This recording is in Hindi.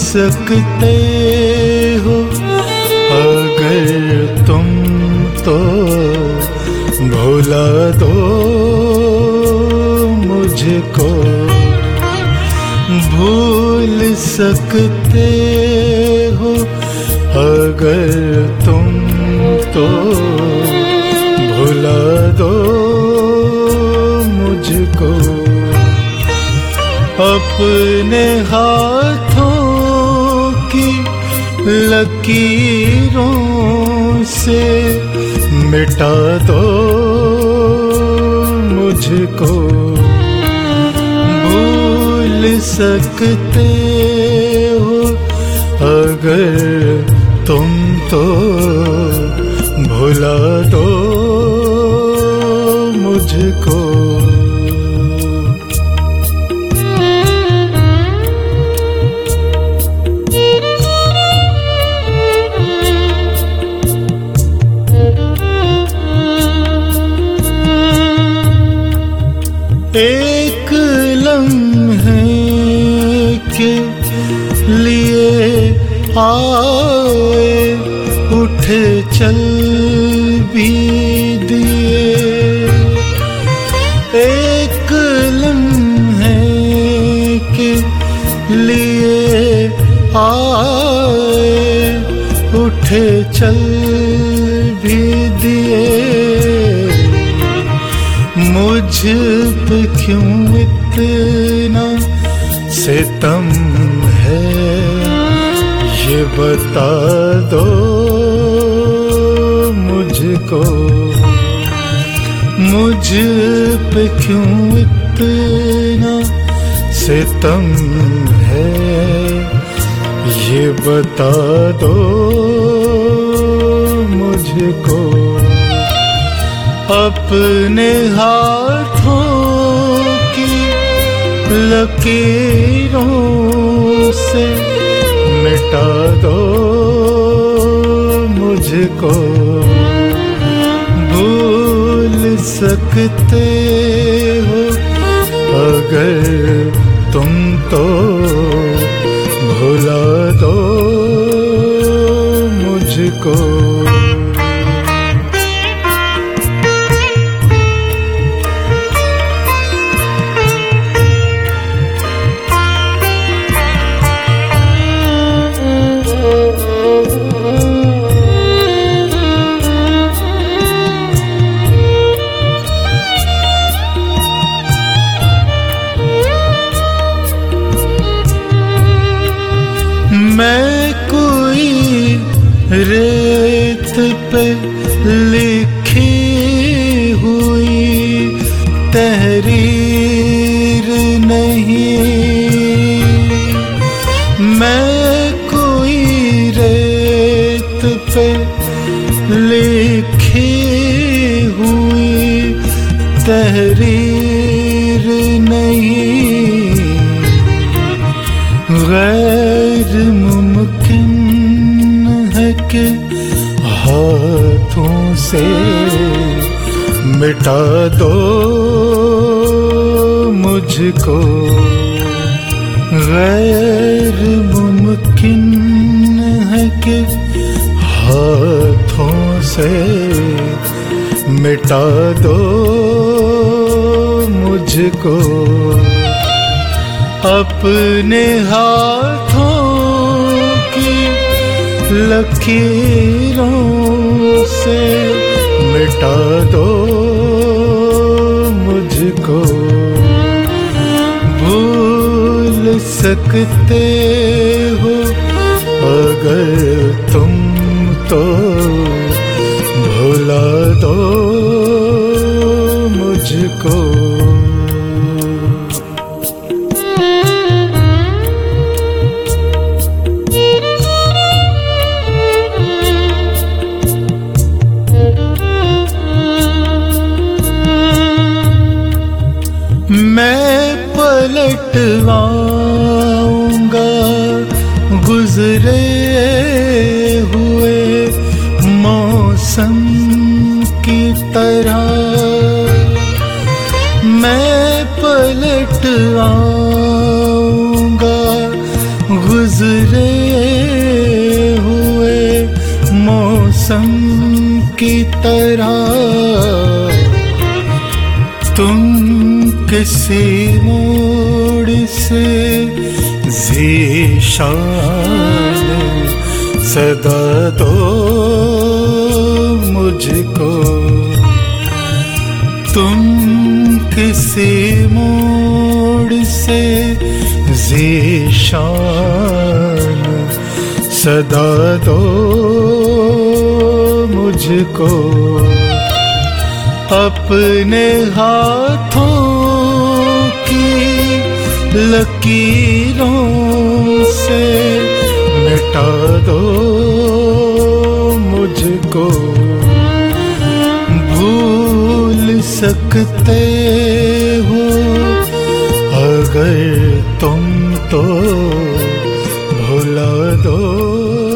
सकते हो अगर तुम तो भुला दो मुझको। भूल सकते हो अगर तुम तो भुला दो मुझको। अपने हाथों की लकीरों से मिटा दो मुझको। भूल सकते हो अगर तुम तो भुला दो मुझको। एक लम्हे के लिए आए उठ चल भी दिए। एक लम्हे के लिए आए उठ चल भी दिए। मुझ पे क्यों इतना सितम है ये बता दो मुझको। मुझ पे क्यों इतना सितम है ये बता दो मुझको। अपने हाथों की लकीरों से मिटा दो मुझको। भूल सकते हो अगर तुम तो भुला दो मुझको। मैं कोई रेत पे लिखी हुई तहरीर नहीं। मैं कोई रेत पे लिखी हुई तहरीर नहीं। गैर मुमकिन है कि हाथों से मिटा दो मुझको। गैर मुमकिन है कि हाथों से मिटा दो मुझको। अपने हाथों की लकीरों से मिटा दो मुझको। भूल सकते हो अगर तुम तो भुला दो मुझको। मैं पलटवाऊंगा गुजरे हुए मौसम की तरह। मैं पलटवाऊंगा गुजरे मौसम की तरह तुम किसी मोड़ से ज़ीशान सदा दो मुझको। तुम किसी मोड़ से ज़ीशान सदा दो मुझको। अपने हाथों की लकीरों से मिटा दो मुझको। भूल सकते हो अगर तुम तो भुला दो